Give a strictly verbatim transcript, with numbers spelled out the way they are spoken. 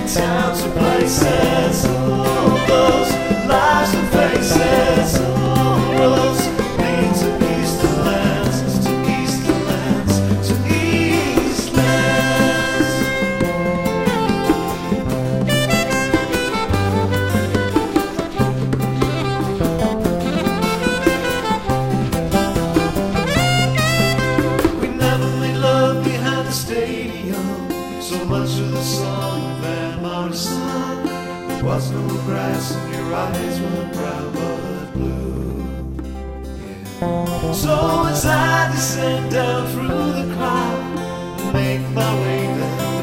towns and places, all those lives and faces, all roads lead to eastern lands, to eastern lands, to eastlands. We never made love behind the stadium, so much of the song of Van Morrison. There was no grass and your eyes were brown but blue. Yeah. So as I descend down through the crowd and make my way there,